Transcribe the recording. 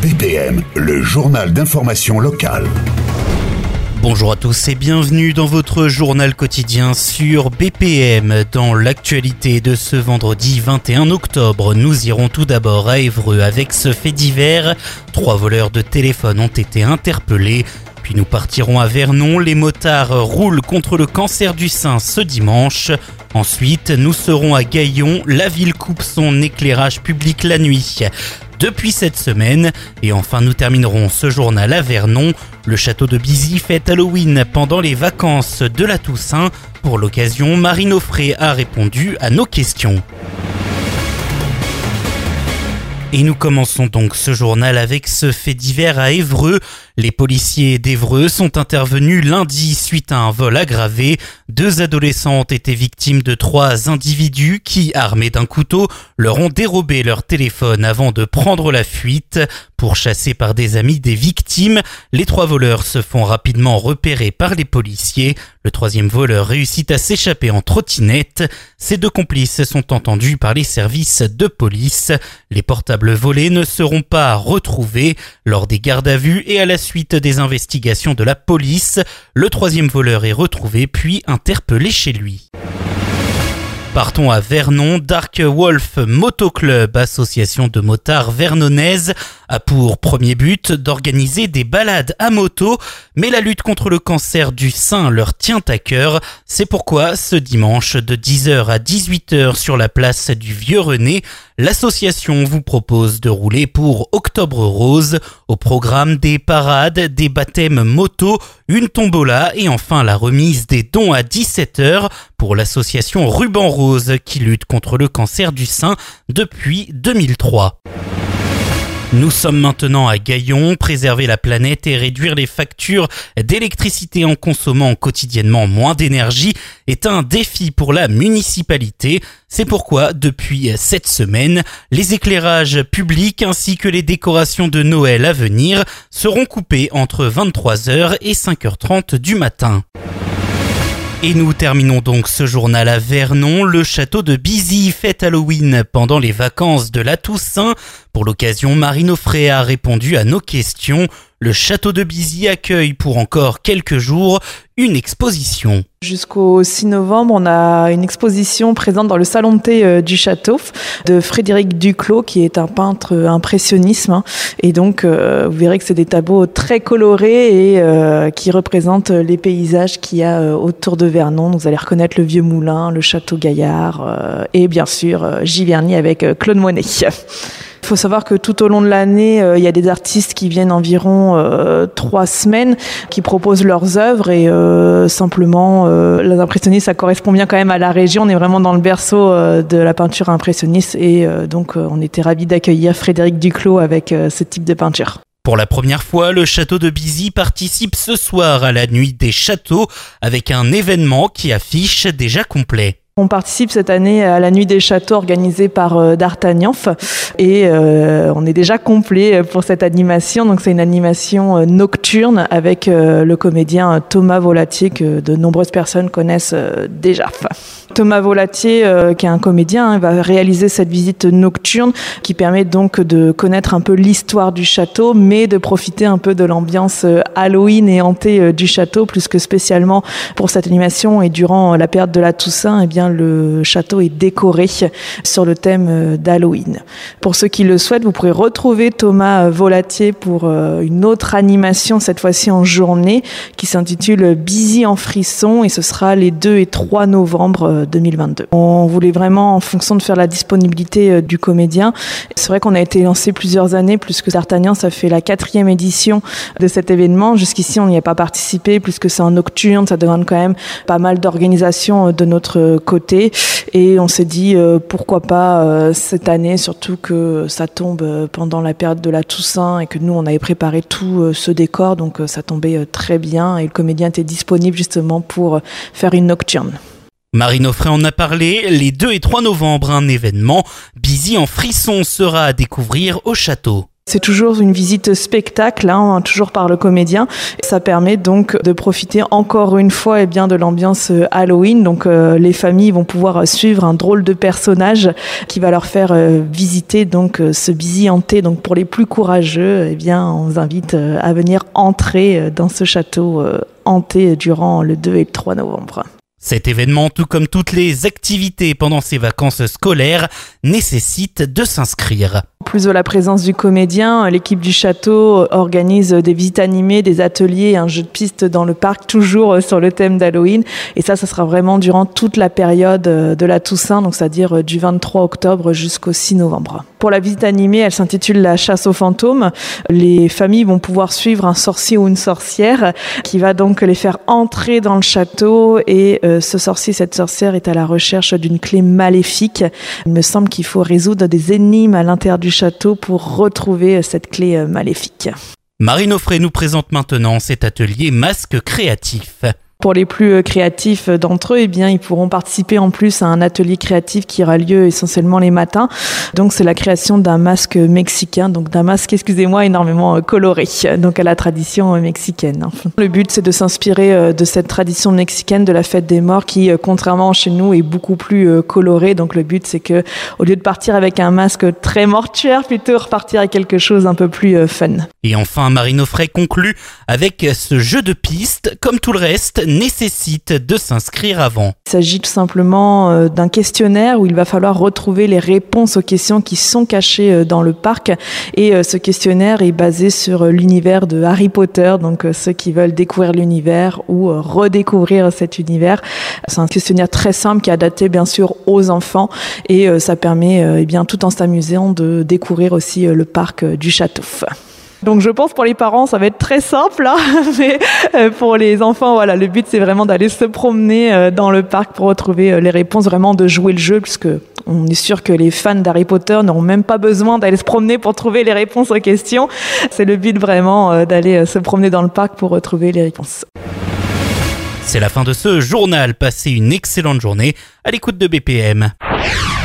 BPM, le journal d'information locale. Bonjour à tous et bienvenue dans votre journal quotidien sur BPM. Dans l'actualité de ce vendredi 21 octobre, nous irons tout d'abord à Évreux avec ce fait divers. 3 voleurs de téléphone ont été interpellés. Puis nous partirons à Vernon, les motards roulent contre le cancer du sein ce dimanche. Ensuite, nous serons à Gaillon, la ville coupe son éclairage public la nuit depuis cette semaine. Et enfin, nous terminerons ce journal à Vernon. Le château de Bizy fête Halloween pendant les vacances de la Toussaint. Pour l'occasion, Marine Offray a répondu à nos questions. Et nous commençons donc ce journal avec ce fait divers à Évreux. Les policiers d'Évreux sont intervenus lundi suite à un vol aggravé. 2 adolescents ont été victimes de 3 individus qui, armés d'un couteau, leur ont dérobé leur téléphone avant de prendre la fuite. Pourchassés par des amis des victimes, les 3 voleurs se font rapidement repérer par les policiers. Le 3e voleur réussit à s'échapper en trottinette. Ces 2 complices sont entendus par les services de police. Les portables volés ne seront pas retrouvés lors des gardes à vue et à la suite des investigations de la police. Le 3e voleur est retrouvé puis interpellé chez lui. Partons à Vernon. Dark Wolf Moto Club, association de motards vernonnaise, a pour premier but d'organiser des balades à moto, mais la lutte contre le cancer du sein leur tient à cœur. C'est pourquoi ce dimanche de 10h à 18h sur la place du Vieux-René, l'association vous propose de rouler pour Octobre Rose. Au programme des parades, des baptêmes moto, une tombola et enfin la remise des dons à 17h pour l'association Ruban Rose qui lutte contre le cancer du sein depuis 2003. Nous sommes maintenant à Gaillon. Préserver la planète et réduire les factures d'électricité en consommant quotidiennement moins d'énergie est un défi pour la municipalité. C'est pourquoi, depuis cette semaine, les éclairages publics ainsi que les décorations de Noël à venir seront coupés entre 23h et 5h30 du matin. Et nous terminons donc ce journal à Vernon. Le château de Bizy fête Halloween pendant les vacances de la Toussaint. Pour l'occasion, Marine Offray a répondu à nos questions. Le château de Bizy accueille pour encore quelques jours une exposition. Jusqu'au 6 novembre, on a une exposition présente dans le salon de thé du château de Frédéric Duclos, qui est un peintre impressionniste. Et donc, vous verrez que c'est des tableaux très colorés et qui représentent les paysages qu'il y a autour de Vernon. Donc, vous allez reconnaître le Vieux Moulin, le Château Gaillard et bien sûr Giverny avec Claude Monet. Il faut savoir que tout au long de l'année, il y a des artistes qui viennent environ 3 semaines, qui proposent leurs œuvres et simplement, les impressionnistes, ça correspond bien quand même à la région. On est vraiment dans le berceau de la peinture impressionniste et donc on était ravis d'accueillir Frédéric Duclos avec ce type de peinture. Pour la première fois, le château de Bizy participe ce soir à la nuit des châteaux avec un événement qui affiche déjà complet. On participe cette année à la nuit des châteaux organisée par D'Artagnanf et on est déjà complet pour cette animation. Donc c'est une animation nocturne avec le comédien Thomas Volatier que de nombreuses personnes connaissent déjà. Thomas Volatier, qui est un comédien, va réaliser cette visite nocturne qui permet donc de connaître un peu l'histoire du château, mais de profiter un peu de l'ambiance Halloween et hantée du château, plus que spécialement pour cette animation. Et durant la période de la Toussaint, eh bien, le château est décoré sur le thème d'Halloween. Pour ceux qui le souhaitent, vous pourrez retrouver Thomas Volatier pour une autre animation, cette fois-ci en journée, qui s'intitule Bizy en frisson et ce sera les 2 et 3 novembre 2022. On voulait vraiment, en fonction de faire la disponibilité du comédien, c'est vrai qu'on a été lancé plusieurs années, plus que D'Artagnan, ça fait la 4e édition de cet événement. Jusqu'ici, on n'y a pas participé, plus que c'est en nocturne, ça demande quand même pas mal d'organisation de notre côté. Et on s'est dit pourquoi pas cette année, surtout que ça tombe pendant la période de la Toussaint et que nous on avait préparé tout ce décor, donc ça tombait très bien et le comédien était disponible justement pour faire une nocturne. Marine Offray en a parlé. Les 2 et 3 novembre, un événement Bizy en frisson sera à découvrir au château. C'est toujours une visite spectacle, toujours par le comédien. Ça permet donc de profiter encore une fois de l'ambiance Halloween. Donc les familles vont pouvoir suivre un drôle de personnage qui va leur faire visiter donc ce Busy hanté. Donc pour les plus courageux, on vous invite à venir entrer dans ce château hanté durant le 2 et le 3 novembre. Cet événement, tout comme toutes les activités pendant ces vacances scolaires, nécessite de s'inscrire. En plus de la présence du comédien, l'équipe du château organise des visites animées, des ateliers et un jeu de piste dans le parc, toujours sur le thème d'Halloween. Et ça sera vraiment durant toute la période de la Toussaint, donc c'est-à-dire du 23 octobre jusqu'au 6 novembre. Pour la visite animée, elle s'intitule La chasse aux fantômes. Les familles vont pouvoir suivre un sorcier ou une sorcière qui va donc les faire entrer dans le château et ce sorcier, cette sorcière est à la recherche d'une clé maléfique. Il me semble qu'il faut résoudre des énigmes à l'intérieur du château pour retrouver cette clé maléfique. Marine Offray nous présente maintenant cet atelier masque créatif. Pour les plus créatifs d'entre eux, ils pourront participer en plus à un atelier créatif qui aura lieu essentiellement les matins. Donc c'est la création d'un masque mexicain, donc d'un masque, énormément coloré, donc à la tradition mexicaine. Le but, c'est de s'inspirer de cette tradition mexicaine de la fête des morts qui, contrairement chez nous, est beaucoup plus colorée. Donc le but, c'est que au lieu de partir avec un masque très mortuaire, plutôt repartir avec quelque chose un peu plus fun. Et enfin, Marine Offray conclut avec ce jeu de piste, comme tout le reste, nécessite de s'inscrire avant. Il s'agit tout simplement d'un questionnaire où il va falloir retrouver les réponses aux questions qui sont cachées dans le parc. Et ce questionnaire est basé sur l'univers de Harry Potter, donc ceux qui veulent découvrir l'univers ou redécouvrir cet univers. C'est un questionnaire très simple qui est adapté bien sûr aux enfants et ça permet tout en s'amusant de découvrir aussi le parc du château. Donc je pense pour les parents ça va être très simple, mais pour les enfants le but c'est vraiment d'aller se promener dans le parc pour retrouver les réponses, vraiment de jouer le jeu, puisque on est sûr que les fans d'Harry Potter n'auront même pas besoin d'aller se promener pour trouver les réponses aux questions. C'est le but vraiment d'aller se promener dans le parc pour retrouver les réponses. C'est la fin de ce journal. Passez une excellente journée à l'écoute de BPM.